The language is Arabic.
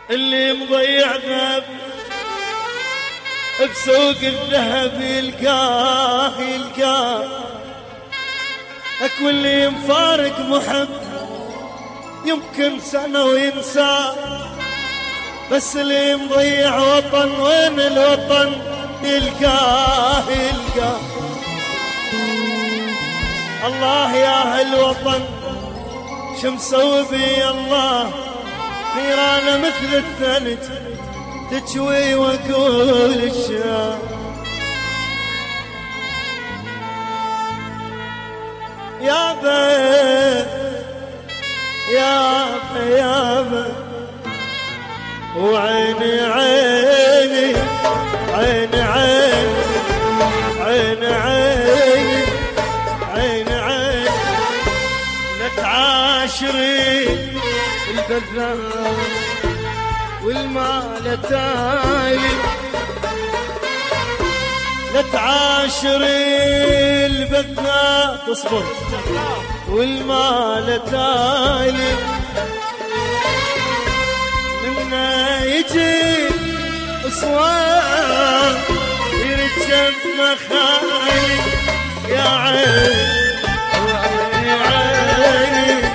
اللي مضيع ذهب بسوق الذهب يلقاه اكو اللي مفارق محب يمكن سنة وينسى، بس اللي مضيع وطن وين الوطن يلقاه. الله يا هالوطن شو مسوي بي الله، نيرانه مثل الثلج تجوي واقول الشام. يابا وعيني عيني عيني عيني عيني عيني عيني لا تعاشري البذاء والمال تايلي، لا تعاشري البذاء تصبر والمال تايلي، منا يجي اصوات يرجف مخالي. يا عيني عيني